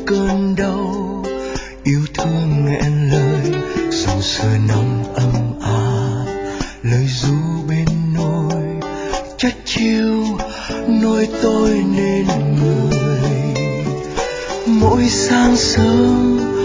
cơn đau, yêu thương nghẹn lời dòng xưa nồng ấm áp, lời ru bên nôi trách chiêu nuôi tôi nên người. Mỗi sáng sớm